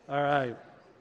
All right.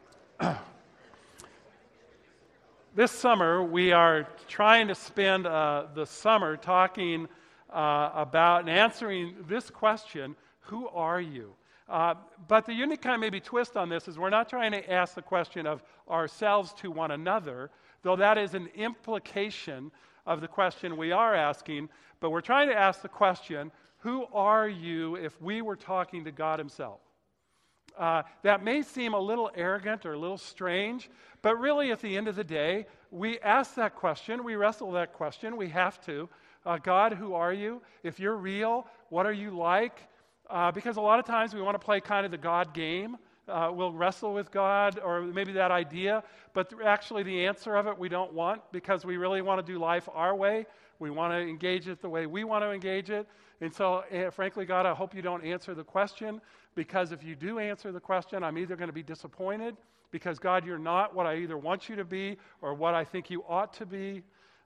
This summer, we are trying to spend the summer talking about and answering this question, who are you? But the unique kind of maybe twist on this is we're not trying to ask the question of ourselves to one another, though that is an implication of the question we are asking, but we're trying to ask the question, who are you if we were talking to God himself? That may seem a little arrogant or a little strange, but really at the end of the day, we ask that question, we wrestle that question, we have to. God, who are you? If you're real, what are you like? Because a lot of times we want to play kind of the God game. We'll wrestle with God or maybe that idea, but actually the answer of it we don't want because we really want to do life our way. We want to engage it the way we want to engage it. And so, frankly, God, I hope you don't answer the question, because if you do answer the question, I'm either going to be disappointed because, God, you're not what I either want you to be or what I think you ought to be,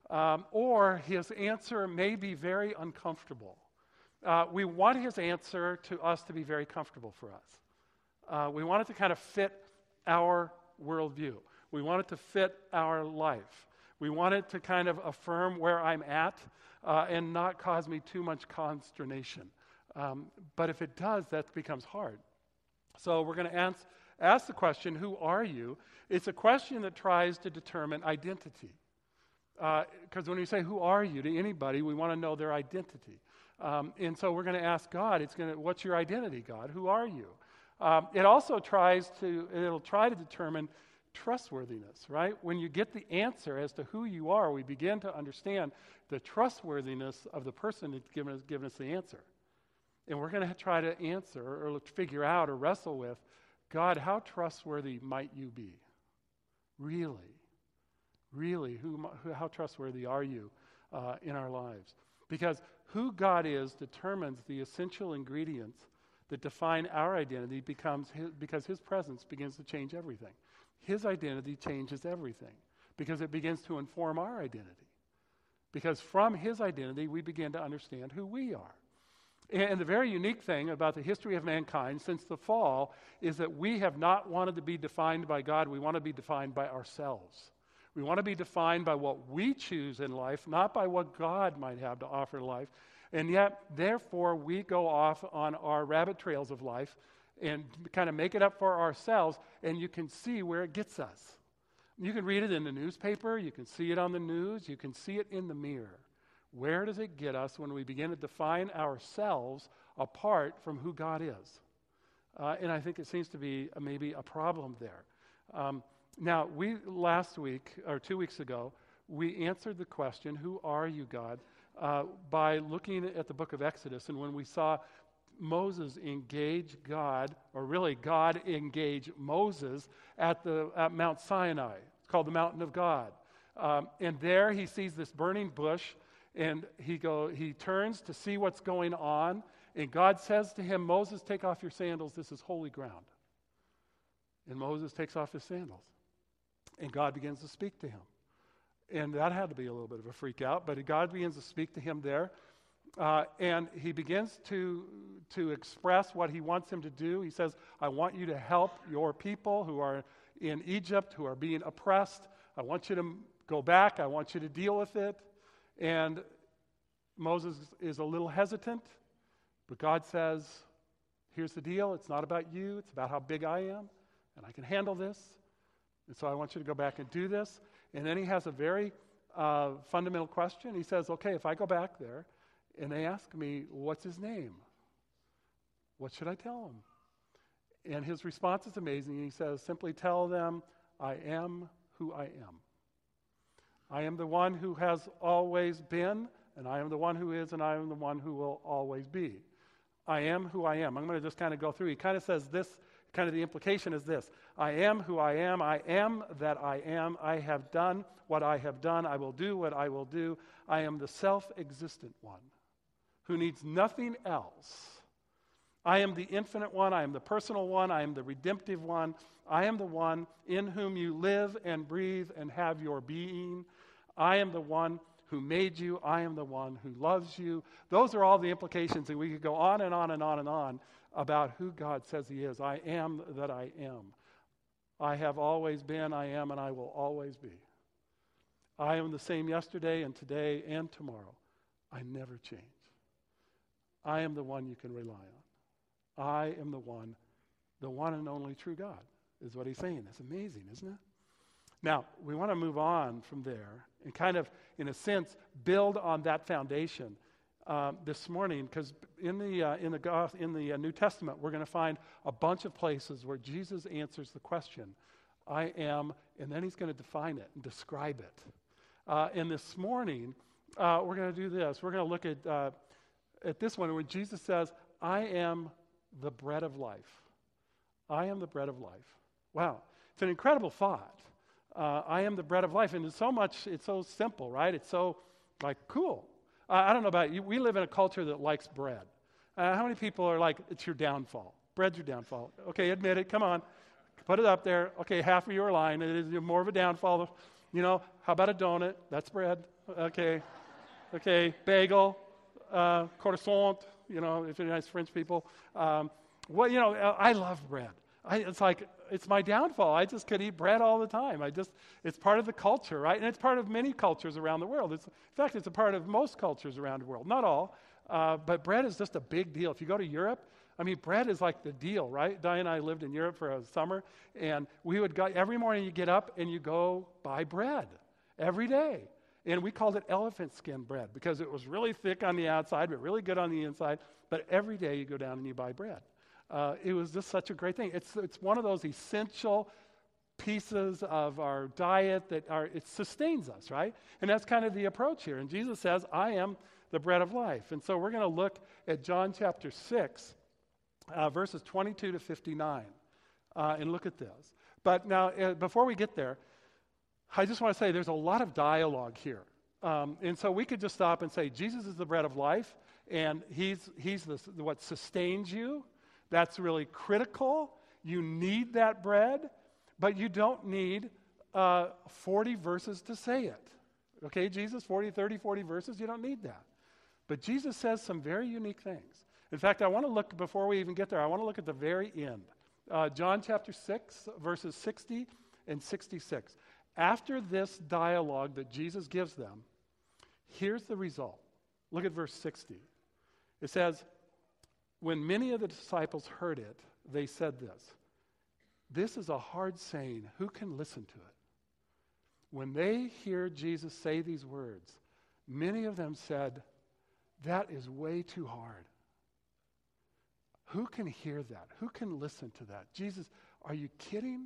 or his answer may be very uncomfortable. We want his answer to us to be very comfortable for us. We want it to kind of fit our worldview. We want it to fit our life. We want it to kind of affirm where I'm at and not cause me too much consternation. But if it does, that becomes hard. So we're going to ask the question, who are you? It's a question that tries to determine identity. Because when we say, who are you, to anybody, we want to know their identity. And so we're going to ask God, what's your identity, God? Who are you? It also it'll try to determine trustworthiness, right? When you get the answer as to who you are, we begin to understand the trustworthiness of the person that's given us the answer. And we're going to try to answer or figure out or wrestle with, God, how trustworthy might you be? Really? Really, how trustworthy are you in our lives? Because who God is determines the essential ingredients that define our identity because his presence begins to change everything. His identity changes everything because it begins to inform our identity. Because from his identity, we begin to understand who we are. And the very unique thing about the history of mankind since the fall is that we have not wanted to be defined by God. We want to be defined by ourselves. We want to be defined by what we choose in life, not by what God might have to offer in life. And yet, therefore, we go off on our rabbit trails of life and kind of make it up for ourselves, and you can see where it gets us. You can read it in the newspaper, you can see it on the news, you can see it in the mirror. Where does it get us when we begin to define ourselves apart from who God is? And I think it seems to be maybe a problem there. Now, last week, or 2 weeks ago, we answered the question, who are you, God, by looking at the book of Exodus. And when we saw Moses engage God, or really God engage Moses at Mount Sinai. It's called the Mountain of God. And there he sees this burning bush, and he turns to see what's going on, and God says to him, Moses, take off your sandals, this is holy ground. And Moses takes off his sandals, and God begins to speak to him. And that had to be a little bit of a freak out, but God begins to speak to him there, and he begins to express what he wants him to do. He says, I want you to help your people who are in Egypt, who are being oppressed. I want you to go back. I want you to deal with it. And Moses is a little hesitant, but God says, here's the deal. It's not about you. It's about how big I am, and I can handle this. And so I want you to go back and do this. And then he has a very fundamental question. He says, okay, if I go back there and they ask me, what's his name? What should I tell him? And his response is amazing. He says, simply tell them, I am who I am. I am the one who has always been, and I am the one who is, and I am the one who will always be. I am who I am. I'm going to just kind of go through. He kind of says this, kind of the implication is this. I am who I am. I am that I am. I have done what I have done. I will do what I will do. I am the self-existent one who needs nothing else. I am the infinite one. I am the personal one. I am the redemptive one. I am the one in whom you live and breathe and have your being. I am the one who made you. I am the one who loves you. Those are all the implications, and we could go on and on and on and on about who God says he is. I am that I am. I have always been, I am, and I will always be. I am the same yesterday and today and tomorrow. I never change. I am the one you can rely on. I am the one and only true God, is what he's saying. That's amazing, isn't it? Now, we want to move on from there and kind of, in a sense, build on that foundation this morning, because in the New Testament, we're going to find a bunch of places where Jesus answers the question, I am, and then he's going to define it and describe it. And this morning, we're going to do this. We're going to look at this one where Jesus says, I am the bread of life. I am the bread of life. Wow. It's an incredible thought. I am the bread of life. And it's so simple, right? It's so, cool. I don't know about you. We live in a culture that likes bread. How many people are like, it's your downfall? Bread's your downfall. Okay, admit it. Come on. Put it up there. Okay, half of you are lying. It is more of a downfall. How about a donut? That's bread. Okay. Bagel, croissant, if you're nice French people. I love bread. It's my downfall. I just could eat bread all the time. It's part of the culture, right? And it's part of many cultures around the world. In fact, it's a part of most cultures around the world. Not all, but bread is just a big deal. If you go to Europe, bread is like the deal, right? Di and I lived in Europe for a summer, and we would go, every morning you get up and you go buy bread every day. And we called it elephant skin bread because it was really thick on the outside, but really good on the inside. But every day you go down and you buy bread. It was just such a great thing. It's one of those essential pieces of our diet it sustains us, right? And that's kind of the approach here. And Jesus says, I am the bread of life. And so we're going to look at John chapter 6, verses 22 to 59, and look at this. But now, before we get there, I just want to say there's a lot of dialogue here. And so we could just stop and say, Jesus is the bread of life, and he's what sustains you. That's really critical. You need that bread, but you don't need 40 verses to say it. Okay, Jesus, 40 verses, you don't need that. But Jesus says some very unique things. In fact, I want to look, before we even get there, I want to look at the very end. John chapter 6, verses 60 and 66. After this dialogue that Jesus gives them, here's the result. Look at verse 60. It says, when many of the disciples heard it, they said this is a hard saying. Who can listen to it? When they hear Jesus say these words, many of them said, that is way too hard. Who can hear that? Who can listen to that? Jesus, are you kidding?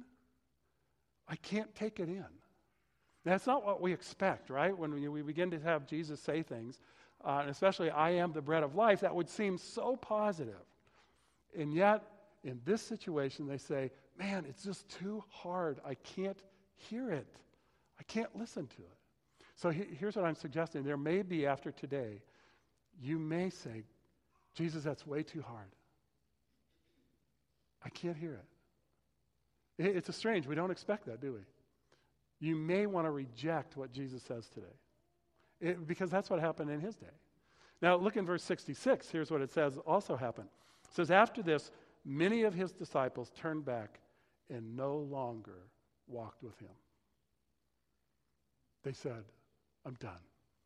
I can't take it in. That's not what we expect, right? When we begin to have Jesus say things, and especially, I am the bread of life, that would seem so positive. And yet, in this situation, they say, man, it's just too hard. I can't hear it. I can't listen to it. So here's what I'm suggesting. There may be, after today, you may say, Jesus, that's way too hard. I can't hear it. It's a strange, we don't expect that, do we? You may want to reject what Jesus says today. Because that's what happened in his day. Now, look in verse 66. Here's what it says also happened. It says, after this, many of his disciples turned back and no longer walked with him. They said, I'm done.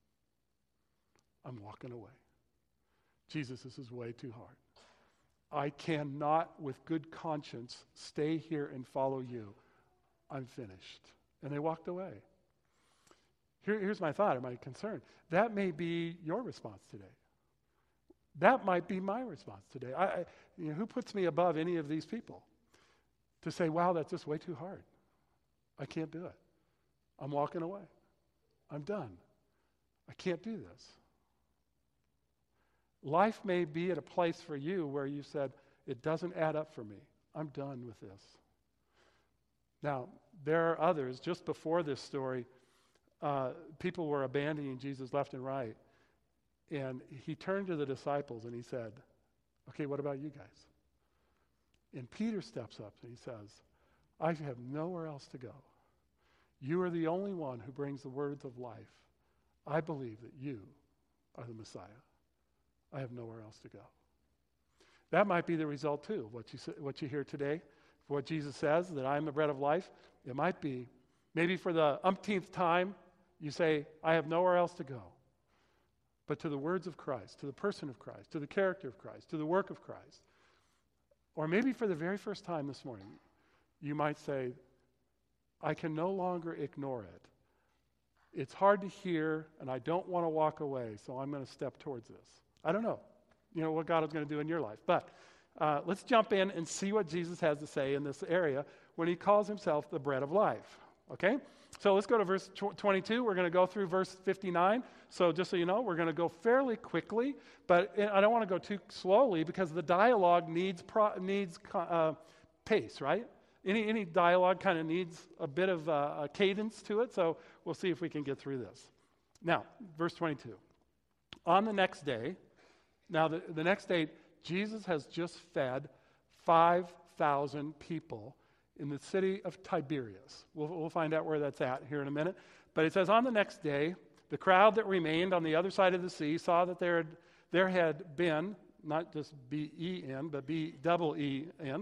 I'm walking away. Jesus, this is way too hard. I cannot, with good conscience, stay here and follow you. I'm finished. And they walked away. Here's my thought or my concern. That may be your response today. That might be my response today. Who puts me above any of these people? To say, wow, that's just way too hard. I can't do it. I'm walking away. I'm done. I can't do this. Life may be at a place for you where you said, it doesn't add up for me. I'm done with this. Now, there are others. Just before this story, people were abandoning Jesus left and right. And he turned to the disciples and he said, okay, what about you guys? And Peter steps up and he says, I have nowhere else to go. You are the only one who brings the words of life. I believe that you are the Messiah. I have nowhere else to go. That might be the result too, what you hear today what Jesus says, that I am the bread of life? It might be. Maybe for the umpteenth time, you say, I have nowhere else to go but to the words of Christ, to the person of Christ, to the character of Christ, to the work of Christ. Or maybe for the very first time this morning, you might say, I can no longer ignore it. It's hard to hear, and I don't want to walk away, so I'm going to step towards this. I don't know, what God is going to do in your life. But let's jump in and see what Jesus has to say in this area when he calls himself the bread of life. Okay? So let's go to verse 22. We're going to go through verse 59. So just so you know, we're going to go fairly quickly, but I don't want to go too slowly because the dialogue needs pace, right? Any dialogue kind of needs a bit of a cadence to it, so we'll see if we can get through this. Now, verse 22. On the next day, the next day, Jesus has just fed 5,000 people in the city of Tiberias. We'll find out where that's at here in a minute. But it says, on the next day, the crowd that remained on the other side of the sea saw that there had been, not just B-E-N, but B-double-E-N,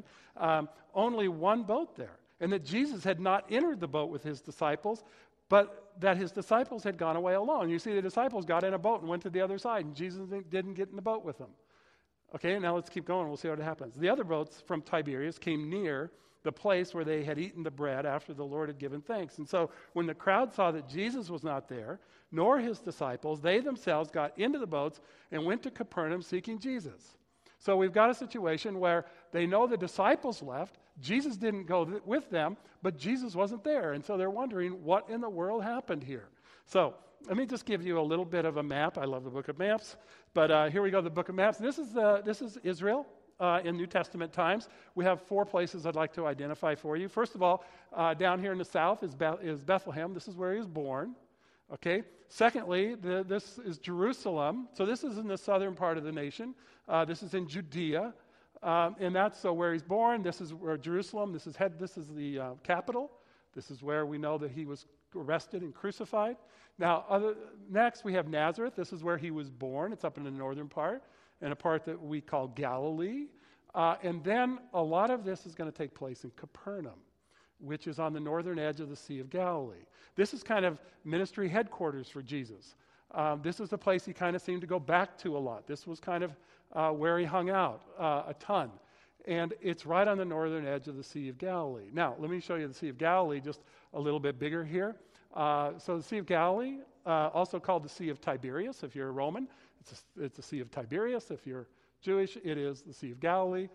only one boat there. And that Jesus had not entered the boat with his disciples, but that his disciples had gone away alone. You see, the disciples got in a boat and went to the other side, and Jesus didn't get in the boat with them. Okay, now let's keep going. We'll see what happens. The other boats from Tiberias came near the place where they had eaten the bread after the Lord had given thanks. And so when the crowd saw that Jesus was not there, nor his disciples, they themselves got into the boats and went to Capernaum seeking Jesus. So we've got a situation where they know the disciples left, Jesus didn't go with them, but Jesus wasn't there. And so they're wondering what in the world happened here. So let me just give you a little bit of a map. I love the book of maps. But here we go, the book of maps. This is Israel. In New Testament times. We have 4 places I'd like to identify for you. First of all, down here in the south is Bethlehem. This is where he was born. Okay. Secondly, this is Jerusalem. So this is in the southern part of the nation. This is in Judea. And that's where he's born. This is where Jerusalem, this is the capital. This is where we know that he was arrested and crucified. Now, next we have Nazareth. This is where he was born. It's up in the northern part. And a part that we call Galilee. And then a lot of this is going to take place in Capernaum, which is on the northern edge of the Sea of Galilee. This is kind of ministry headquarters for Jesus. This is the place he kind of seemed to go back to a lot. This was kind of where he hung out a ton. And it's right on the northern edge of the Sea of Galilee. Now, let me show you the Sea of Galilee just a little bit bigger here. So the Sea of Galilee, also called the Sea of Tiberias if you're a Roman. It's the Sea of Tiberias. If you're Jewish, it is the Sea of Galilee.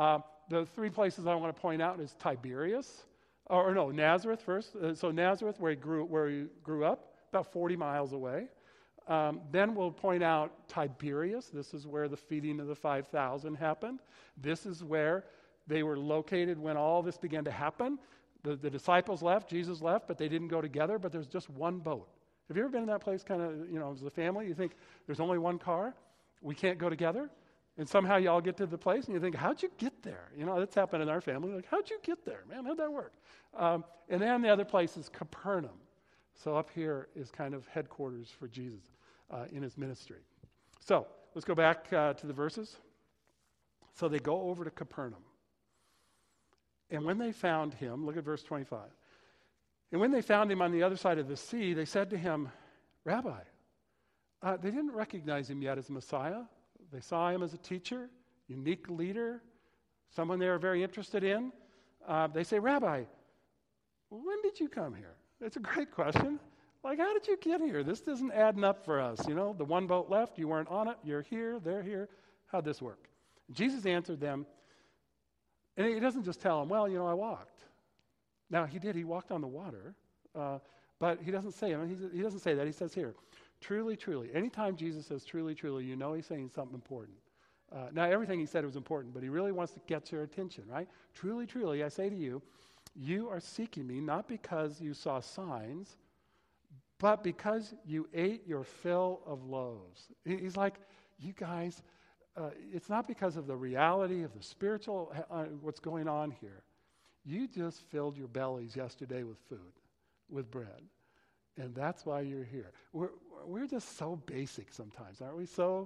The 3 places I want to point out is Tiberias, Nazareth first. So Nazareth, where he grew up, about 40 miles away. Then we'll point out Tiberias. This is where the feeding of the 5,000 happened. This is where they were located when all this began to happen. The disciples left, Jesus left, but they didn't go together, but there's just one boat. Have you ever been in that place kind of, as a family? You think there's only one car, we can't go together, and somehow you all get to the place and you think, how'd you get there? That's happened in our family. Like, how'd you get there, man? How'd that work? And then the other place is Capernaum. So up here is kind of headquarters for Jesus in his ministry. So let's go back to the verses. So they go over to Capernaum. And when they found him, look at verse 25. And when they found him on the other side of the sea, they said to him, Rabbi. They didn't recognize him yet as Messiah. They saw him as a teacher, unique leader, someone they were very interested in. They say, Rabbi, when did you come here? It's a great question. Like, how did you get here? This isn't adding up for us. The one boat left, you weren't on it, you're here, they're here. How'd this work? Jesus answered them, and he doesn't just tell them, well, I walked. Now, he did. He walked on the water, but he doesn't say he doesn't say that. He says here, truly, truly. Anytime Jesus says truly, truly, he's saying something important. Now, everything he said was important, but he really wants to get your attention, right? Truly, truly, I say to you, you are seeking me not because you saw signs, but because you ate your fill of loaves. He's like, you guys, it's not because of the reality of the spiritual, what's going on here. You just filled your bellies yesterday with food, with bread. And that's why you're here. We're just so basic sometimes, aren't we?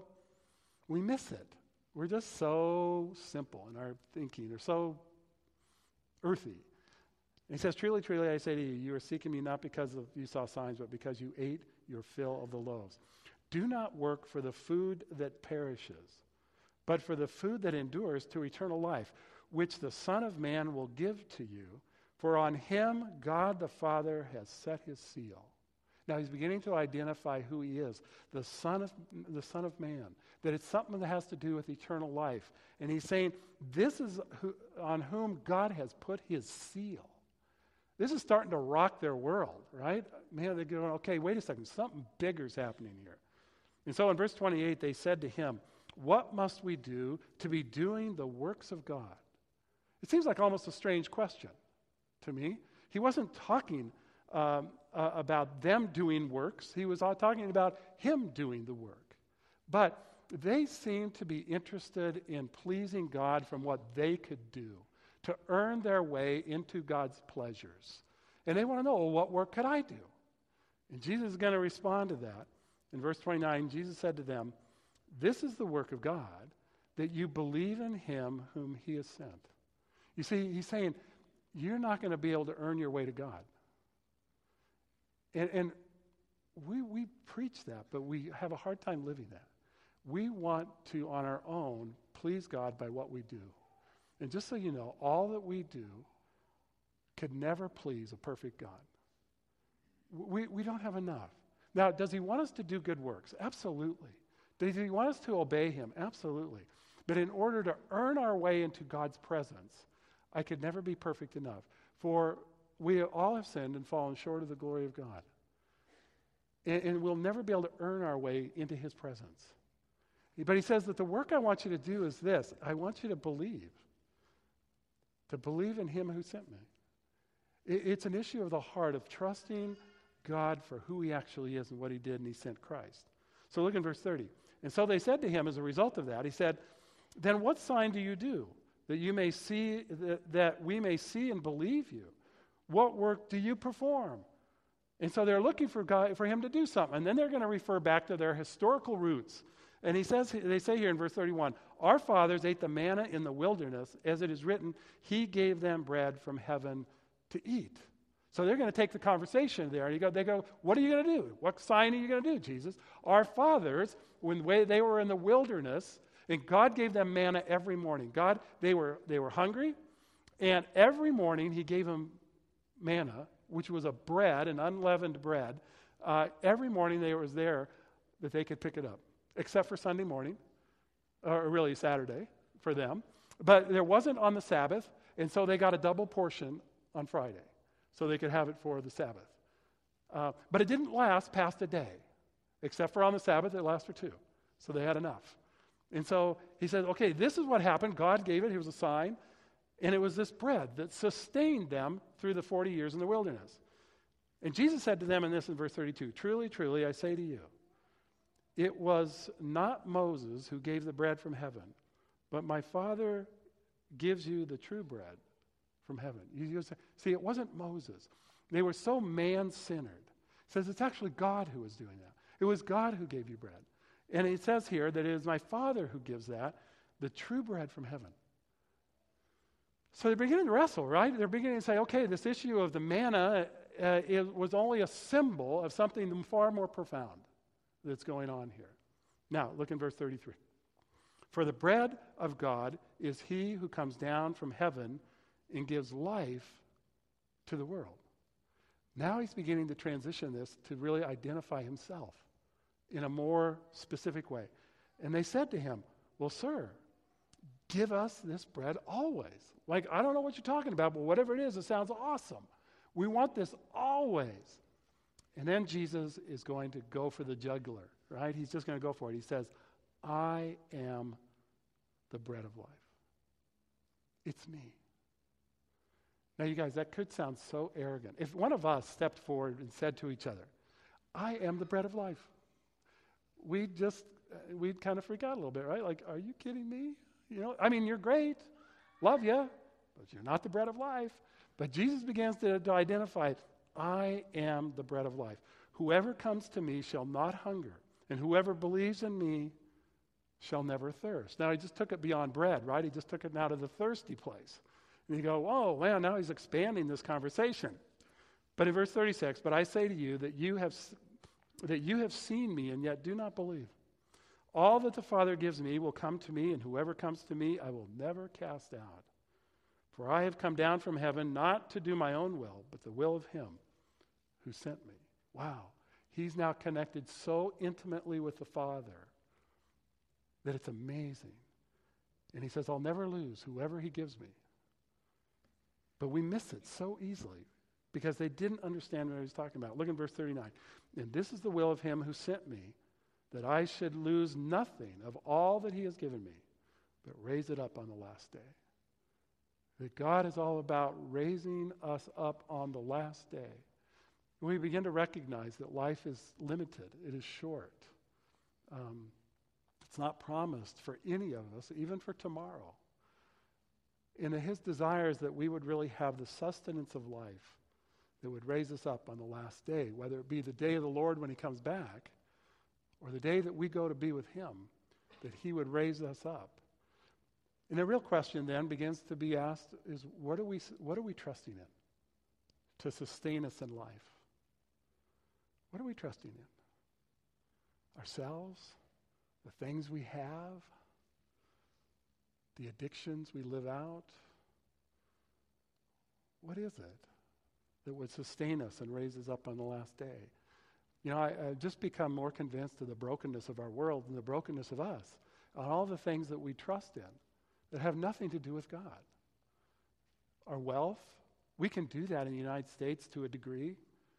We miss it. We're just so simple in our thinking. Or so, earthy. And he says, truly, truly, I say to you, you are seeking me not because you saw signs, but because you ate your fill of the loaves. Do not work for the food that perishes, but for the food that endures to eternal life, which the Son of Man will give to you. For on him God the Father has set his seal. Now he's beginning to identify who he is, the Son of Man, that it's something that has to do with eternal life. And he's saying, this is on whom God has put his seal. This is starting to rock their world, right? Man, they're going, okay, wait a second, something bigger is happening here. And so in verse 28, they said to him, what must we do to be doing the works of God? It seems like almost a strange question to me. He wasn't talking about them doing works. He was talking about him doing the work. But they seemed to be interested in pleasing God from what they could do to earn their way into God's pleasures. And they want to know, well, what work could I do? And Jesus is going to respond to that. In verse 29, Jesus said to them, this is the work of God, that you believe in him whom he has sent. You see, he's saying, you're not going to be able to earn your way to God. And we preach that, but we have a hard time living that. We want to, on our own, please God by what we do. And just so you know, all that we do could never please a perfect God. We don't have enough. Now, does he want us to do good works? Absolutely. Does he want us to obey him? Absolutely. But in order to earn our way into God's presence, I could never be perfect enough. For we all have sinned and fallen short of the glory of God. And we'll never be able to earn our way into his presence. But he says that the work I want you to do is this. I want you to believe. To believe in him who sent me. It's an issue of the heart of trusting God for who he actually is and what he did, and he sent Christ. So look in verse 30. And so they said to him as a result of that, he said, then what sign do you do that you may see, that we may see and believe you? What work do you perform? And so they're looking for God, for him to do something. And then they're going to refer back to their historical roots. And they say here in verse 31, our fathers ate the manna in the wilderness, as it is written, he gave them bread from heaven to eat. So they're going to take the conversation there. And they go, what are you going to do? What sign are you going to do, Jesus? Our fathers, when they were in the wilderness, and God gave them manna every morning. They were hungry, and every morning he gave them manna, which was a bread, an unleavened bread. Every morning they was there that they could pick it up, except for Sunday morning, or really Saturday for them. But there wasn't on the Sabbath, and so they got a double portion on Friday, so they could have it for the Sabbath. But it didn't last past a day, except for on the Sabbath it lasted for 2, so they had enough. And so he said, okay, this is what happened. God gave it. It was a sign. And it was this bread that sustained them through the 40 years in the wilderness. And Jesus said to them in verse 32, truly, truly, I say to you, it was not Moses who gave the bread from heaven, but my Father gives you the true bread from heaven. See, it wasn't Moses. They were so man-centered. It says it's actually God who was doing that. It was God who gave you bread. And it says here that it is my Father who gives that, the true bread from heaven. So they're beginning to wrestle, right? They're beginning to say, okay, this issue of the manna was only a symbol of something far more profound that's going on here. Now, look in verse 33. For the bread of God is he who comes down from heaven and gives life to the world. Now he's beginning to transition this to really identify himself in a more specific way. And they said to him, well, sir, give us this bread always. Like, I don't know what you're talking about, but whatever it is, it sounds awesome. We want this always. And then Jesus is going to go for the jugular, right? He's just going to go for it. He says, I am the bread of life. It's me. Now, you guys, that could sound so arrogant. If one of us stepped forward and said to each other, I am the bread of life, we'd kind of freak out a little bit, right? Like, are you kidding me? I mean, you're great, love you, but you're not the bread of life. But Jesus begins to identify, I am the bread of life. Whoever comes to me shall not hunger, and whoever believes in me shall never thirst. Now, he just took it beyond bread, right? He just took it now to the thirsty place. And you go, whoa, man, now he's expanding this conversation. But in verse 36, but I say to you that you have seen me and yet do not believe. All that the Father gives me will come to me, and whoever comes to me I will never cast out. For I have come down from heaven not to do my own will, but the will of him who sent me. Wow. He's now connected so intimately with the Father that it's amazing. And he says, I'll never lose whoever he gives me. But we miss it so easily because they didn't understand what he was talking about. Look at verse 39. And this is the will of him who sent me, that I should lose nothing of all that he has given me, but raise it up on the last day. That God is all about raising us up on the last day. We begin to recognize that life is limited. It is short. It's not promised for any of us, even for tomorrow. And his desire is that we would really have the sustenance of life that would raise us up on the last day, whether it be the day of the Lord when he comes back, or the day that we go to be with him, that he would raise us up. And the real question then begins to be asked is, what are we trusting in to sustain us in life? What are we trusting in? Ourselves? The things we have? The addictions we live out? What is it that would sustain us and raise us up on the last day? You know, I've just become more convinced of the brokenness of our world and the brokenness of us, on all the things that we trust in that have nothing to do with God. Our wealth, we can do that in the United States to a degree.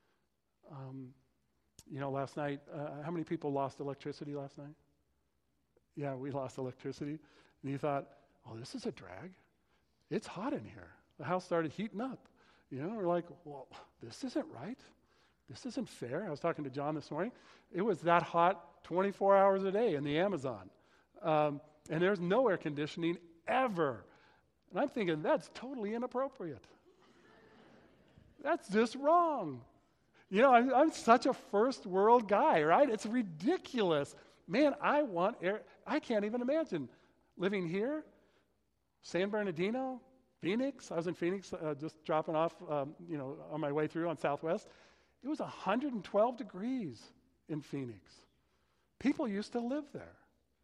Last night, how many people lost electricity last night? Yeah, we lost electricity. And you thought, oh, this is a drag. It's hot in here. The house started heating up. We're like, well, this isn't right. This isn't fair. I was talking to John this morning. It was that hot 24 hours a day in the Amazon. And there's no air conditioning ever. And I'm thinking, that's totally inappropriate. That's just wrong. I'm such a first world guy, right? It's ridiculous. Man, I want air. I can't even imagine living here, San Bernardino, Phoenix. I was in Phoenix just dropping off, on my way through on Southwest. It was 112 degrees in Phoenix. People used to live there.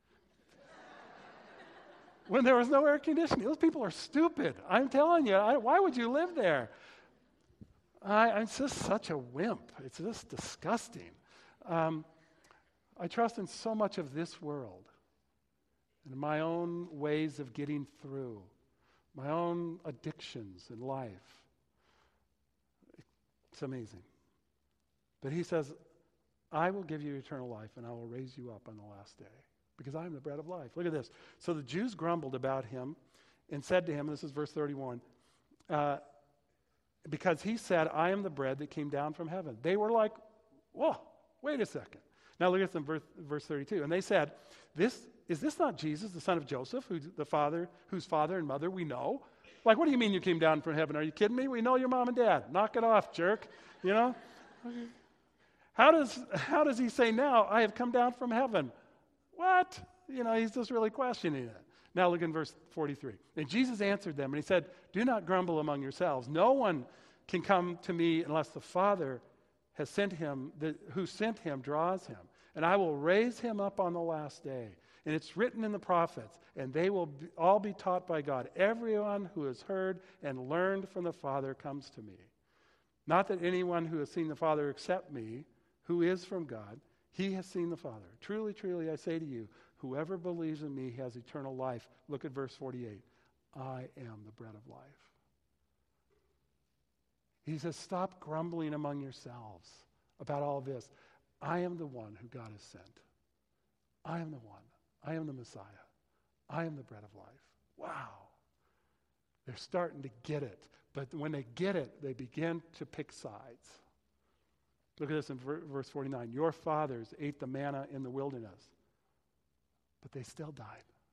When there was no air conditioning. Those people are stupid. I'm telling you, why would you live there? I'm just such a wimp. It's just disgusting. I trust in so much of this world and my own ways of getting through, my own addictions in life. It's amazing. But he says, I will give you eternal life and I will raise you up on the last day because I am the bread of life. Look at this. So the Jews grumbled about him and said to him, this is verse 31, because he said, I am the bread that came down from heaven. They were like, whoa, wait a second. Now look at them, verse 32. And they said, is this not Jesus, the son of Joseph, whose father and mother we know? Like, what do you mean you came down from heaven? Are you kidding me? We know your mom and dad. Knock it off, jerk. How does he say now, I have come down from heaven? What? He's just really questioning it. Now look in verse 43. And Jesus answered them, and he said, do not grumble among yourselves. No one can come to me unless the Father has sent him, who sent him draws him. And I will raise him up on the last day. And it's written in the prophets, and they will all be taught by God. Everyone who has heard and learned from the Father comes to me. Not that anyone who has seen the Father except me, who is from God, he has seen the Father. Truly, truly, I say to you, whoever believes in me has eternal life. Look at verse 48. I am the bread of life. He says, stop grumbling among yourselves about all this. I am the one who God has sent. I am the one. I am the Messiah. I am the bread of life. Wow. They're starting to get it. But when they get it, they begin to pick sides. Look at this in verse 49. Your fathers ate the manna in the wilderness, but they still died.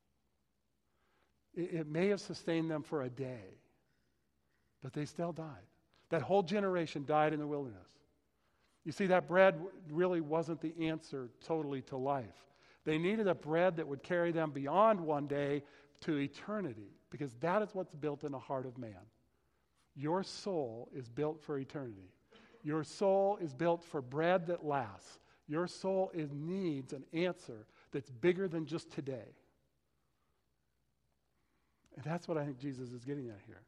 It may have sustained them for a day, but they still died. That whole generation died in the wilderness. You see, that bread really wasn't the answer totally to life. They needed a bread that would carry them beyond one day, to eternity, because that is what's built in the heart of man. Your soul is built for eternity. Your soul is built for bread that lasts. Your soul needs an answer that's bigger than just today. And that's what I think Jesus is getting at here.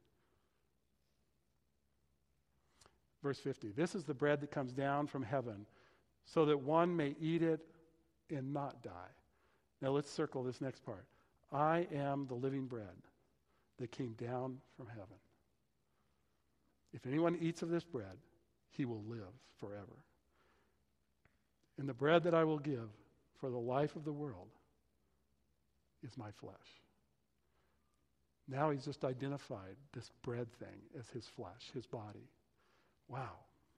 Verse 50, this is the bread that comes down from heaven, so that one may eat it and not die. Now let's circle this next part. I am the living bread that came down from heaven. If anyone eats of this bread, he will live forever. And the bread that I will give for the life of the world is my flesh. Now he's just identified this bread thing as his flesh, his body. Wow.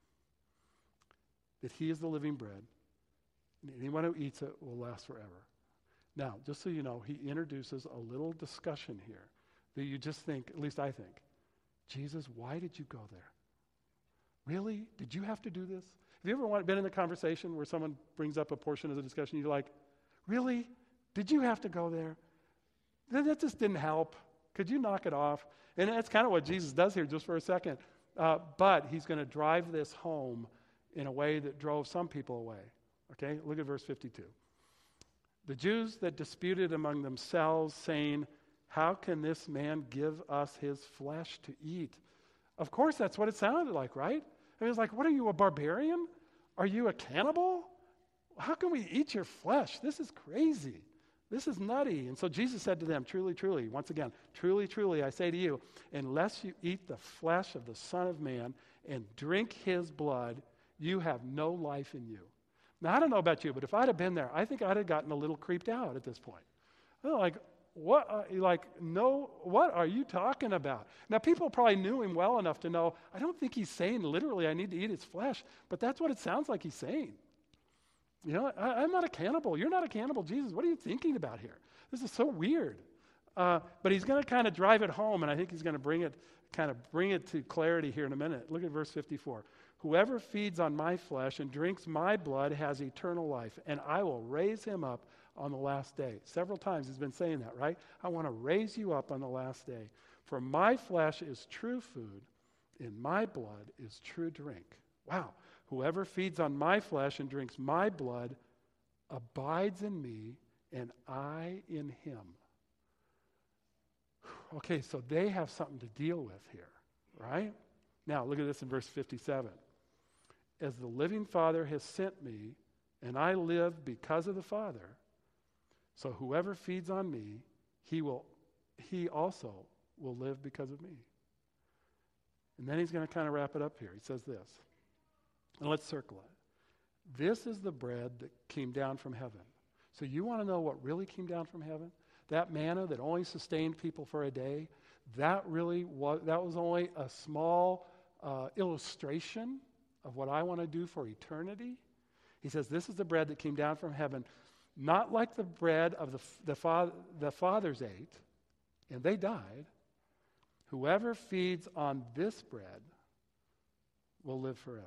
That he is the living bread, and anyone who eats it will last forever. Now, just so you know, he introduces a little discussion here that you just think, at least I think, Jesus, why did you go there? Really? Did you have to do this? Have you ever been in a conversation where someone brings up a portion of the discussion and you're like, really? Did you have to go there? That just didn't help. Could you knock it off? And that's kind of what Jesus does here just for a second. But he's going to drive this home in a way that drove some people away. Okay, look at verse 52. The Jews that disputed among themselves, saying, how can this man give us his flesh to eat? Of course, that's what it sounded like, right? I mean, it's like, what are you, a barbarian? Are you a cannibal? How can we eat your flesh? This is crazy. This is nutty. And so Jesus said to them, truly, truly, once again, truly, truly, I say to you, unless you eat the flesh of the Son of Man and drink his blood, you have no life in you. Now, I don't know about you, but if I'd have been there, I think I'd have gotten a little creeped out at this point. Like, what are you talking about? Now, people probably knew him well enough to know, I don't think he's saying literally I need to eat his flesh, but that's what it sounds like he's saying. You know, I'm not a cannibal. You're not a cannibal, Jesus. What are you thinking about here? This is so weird. But he's going to kind of drive it home, and I think he's going to bring it to clarity here in a minute. Look at verse 54. Whoever feeds on my flesh and drinks my blood has eternal life, and I will raise him up on the last day. Several times he's been saying that, right? I want to raise you up on the last day. For my flesh is true food, and my blood is true drink. Wow. Whoever feeds on my flesh and drinks my blood abides in me, and I in him. Okay, so they have something to deal with here, right? Now, look at this in verse 57. As the living Father has sent me, and I live because of the Father, so whoever feeds on me, he also will live because of me. And then he's going to kind of wrap it up here. He says this, and let's circle it. This is the bread that came down from heaven. So you want to know what really came down from heaven? That manna that only sustained people for a day, that was only a small illustration of what I want to do for eternity. He says, this is the bread that came down from heaven, not like the bread of the fathers ate, and they died. Whoever feeds on this bread will live forever.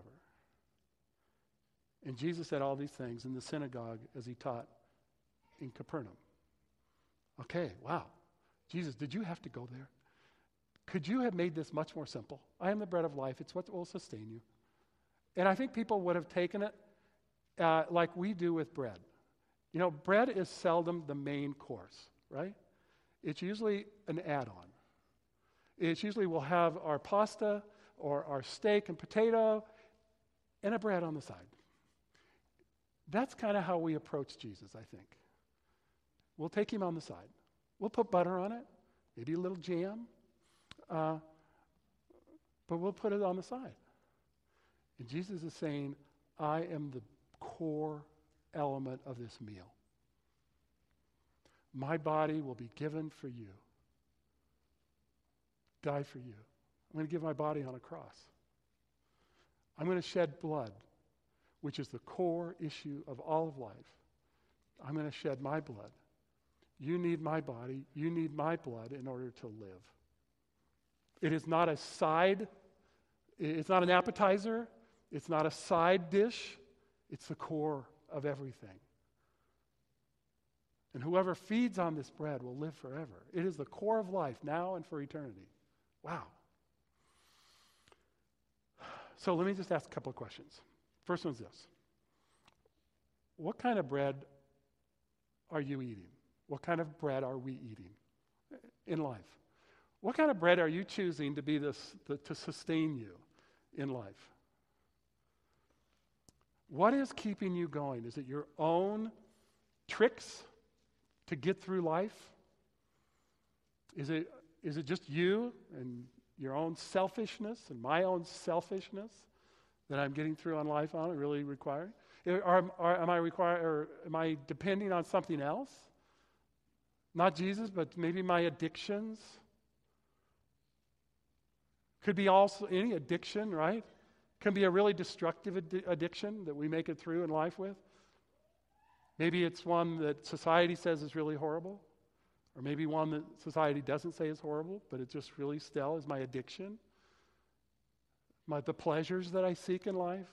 And Jesus said all these things in the synagogue as he taught in Capernaum. Okay, wow. Jesus, did you have to go there? Could you have made this much more simple? I am the bread of life. It's what will sustain you. And I think people would have taken it like we do with bread. You know, bread is seldom the main course, right? It's usually an add-on. It's usually we'll have our pasta or our steak and potato and a bread on the side. That's kind of how we approach Jesus, I think. We'll take him on the side. We'll put butter on it, maybe a little jam, but we'll put it on the side. And Jesus is saying, I am the core element of this meal. My body will be given for you. Die for you. I'm going to give my body on a cross. I'm going to shed blood, which is the core issue of all of life. I'm going to shed my blood. You need my body. You need my blood in order to live. It is not a side. It's not an appetizer. It's not a side dish. It's the core of everything. And whoever feeds on this bread will live forever. It is the core of life, now and for eternity. Wow. So let me just ask a couple of questions. First one's this. What kind of bread are you eating? What kind of bread are we eating in life? What kind of bread are you choosing to be to sustain you in life? What is keeping you going? Is it your own tricks to get through life? Is it just you and your own selfishness and my own selfishness that I'm getting through on life on and really requiring? Am I depending on something else? Not Jesus, but maybe my addictions. Could be also any addiction, right? Can be a really destructive addiction that we make it through in life with. Maybe it's one that society says is really horrible, or maybe one that society doesn't say is horrible, but it just really still is my addiction. The pleasures that I seek in life.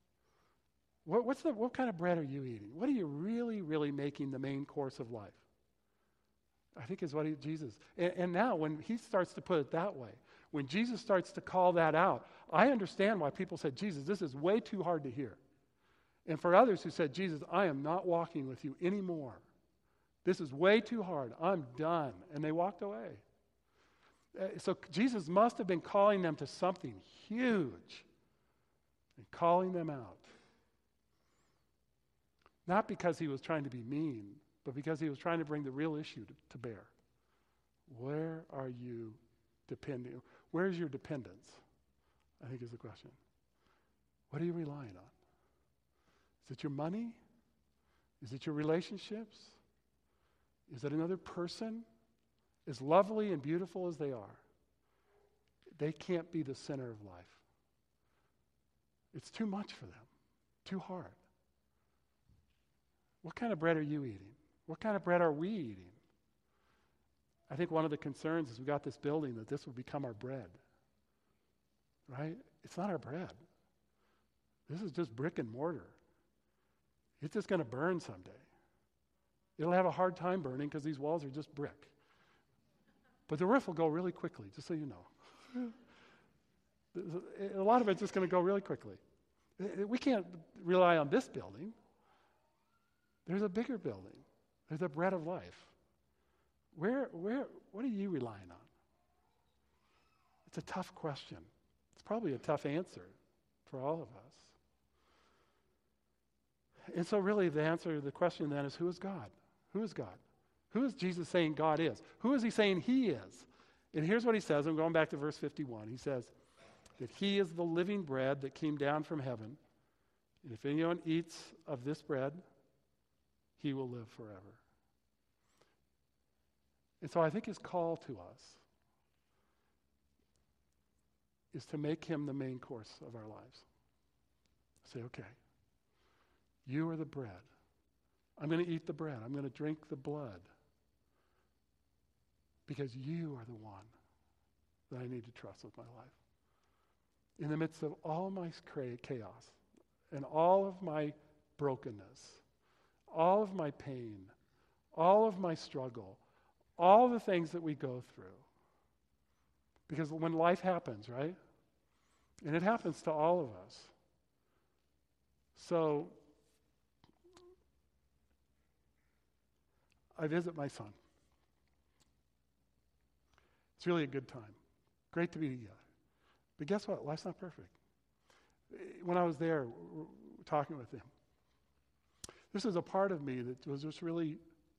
What kind of bread are you eating? What are you really, really making the main course of life? I think is what Jesus. And now when he starts to put it that way, when Jesus starts to call that out, I understand why people said, Jesus, this is way too hard to hear. And for others who said, Jesus, I am not walking with you anymore. This is way too hard. I'm done. And they walked away. So Jesus must have been calling them to something huge and calling them out. Not because he was trying to be mean, but because he was trying to bring the real issue to bear. Where are you depending? Where's your dependence? I think is the question. What are you relying on? Is it your money? Is it your relationships? Is it another person? As lovely and beautiful as they are, they can't be the center of life. It's too much for them, too hard. What kind of bread are you eating? What kind of bread are we eating? I think one of the concerns is we got this building that this will become our bread. Right? It's not our bread. This is just brick and mortar. It's just going to burn someday. It'll have a hard time burning because these walls are just brick. But the roof will go really quickly, just so you know. A lot of it's just going to go really quickly. We can't rely on this building. There's a bigger building. There's the bread of life. What are you relying on? It's a tough question. It's probably a tough answer for all of us. And so really the answer to the question then is, who is God? Who is God? Who is Jesus saying God is? Who is he saying he is? And here's what he says. I'm going back to verse 51. He says that he is the living bread that came down from heaven. And if anyone eats of this bread, he will live forever. And so I think his call to us is to make him the main course of our lives. Say, okay, you are the bread. I'm going to eat the bread. I'm going to drink the blood. Because you are the one that I need to trust with my life. In the midst of all my chaos and all of my brokenness, all of my pain, all of my struggle, all the things that we go through. Because when life happens, right? And it happens to all of us. So, I visit my son. It's really a good time. Great to be together. But guess what? Life's not perfect. When I was there talking with him, this is a part of me that was just really,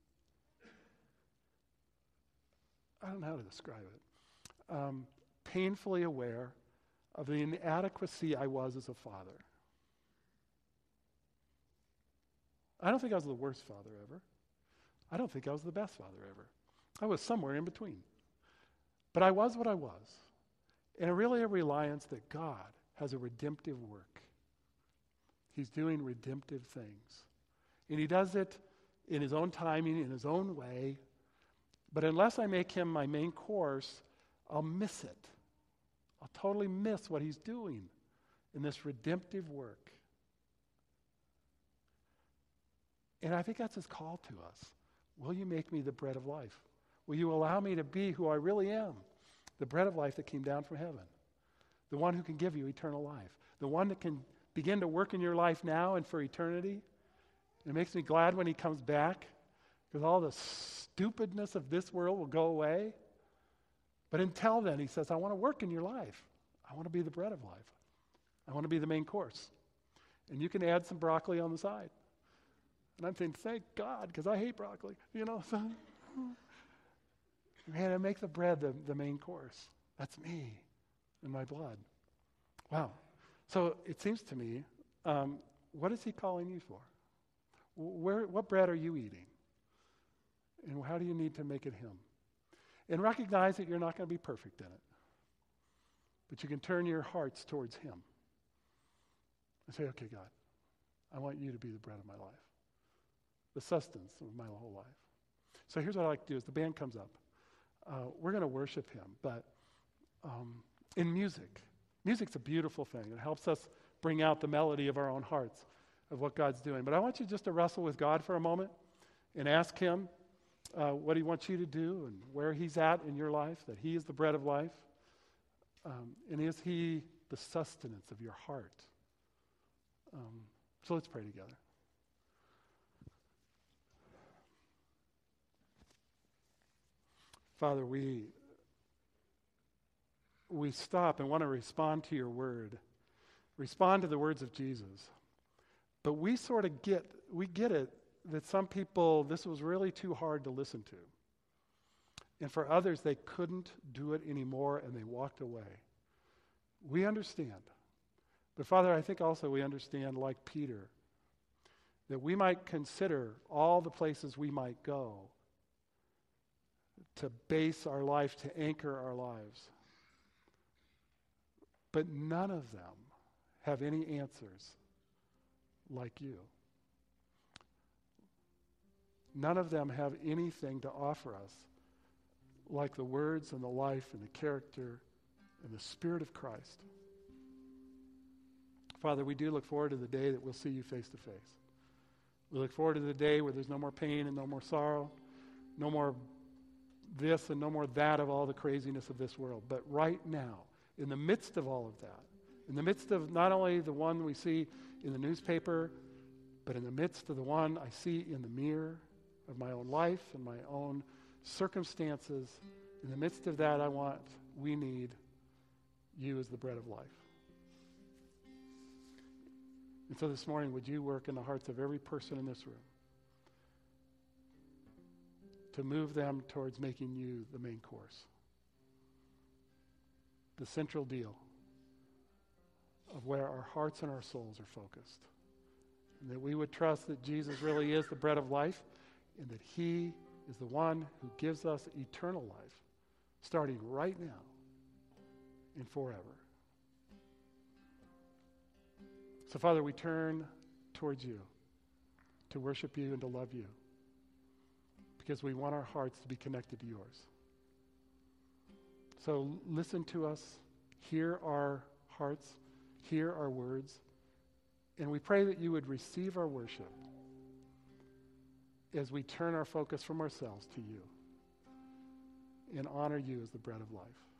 I don't know how to describe it, painfully aware of the inadequacy I was as a father. I don't think I was the worst father ever. I don't think I was the best father ever. I was somewhere in between. But I was what I was. And really a reliance that God has a redemptive work. He's doing redemptive things. And he does it in his own timing, in his own way. But unless I make him my main course, I'll miss it. I'll totally miss what he's doing in this redemptive work. And I think that's his call to us. will you make me the bread of life? Will you allow me to be who I really am? The bread of life that came down from heaven. The one who can give you eternal life. The one that can begin to work in your life now and for eternity. It makes me glad when he comes back, because all the stupidness of this world will go away. But until then, he says, I want to work in your life. I want to be the bread of life. I want to be the main course. And you can add some broccoli on the side. And I'm thinking, thank God, because I hate broccoli. So, man, I make the bread the main course. That's me and my blood. Wow. So it seems to me, what is he calling you for? What bread are you eating? And how do you need to make it him? And recognize that you're not going to be perfect in it. But you can turn your hearts towards him. And say, okay, God, I want you to be the bread of my life. The sustenance of my whole life. So here's what I like to do as the band comes up. We're going to worship him, but in music. Music's a beautiful thing. It helps us bring out the melody of our own hearts, of what God's doing. But I want you just to wrestle with God for a moment and ask him what he wants you to do and where he's at in your life, that he is the bread of life. And is he the sustenance of your heart? So let's pray together. Father, we stop and want to respond to your word, respond to the words of Jesus. But we sort of get it that some people, this was really too hard to listen to. And for others, they couldn't do it anymore and they walked away. We understand. But Father, I think also we understand, like Peter, that we might consider all the places we might go to base our life, to anchor our lives. But none of them have any answers like you. None of them have anything to offer us like the words and the life and the character and the Spirit of Christ. Father, we do look forward to the day that we'll see you face to face. We look forward to the day where there's no more pain and no more sorrow, no more this and no more that of all the craziness of this world. But right now, in the midst of all of that, in the midst of not only the one we see in the newspaper, but in the midst of the one I see in the mirror of my own life and my own circumstances, in the midst of that, we need you as the bread of life. And so this morning, would you work in the hearts of every person in this room to move them towards making you the main course, the central deal of where our hearts and our souls are focused, and that we would trust that Jesus really is the bread of life and that he is the one who gives us eternal life, starting right now and forever. So, Father, we turn towards you to worship you and to love you because we want our hearts to be connected to yours. So listen to us, hear our hearts, hear our words, and we pray that you would receive our worship as we turn our focus from ourselves to you and honor you as the bread of life.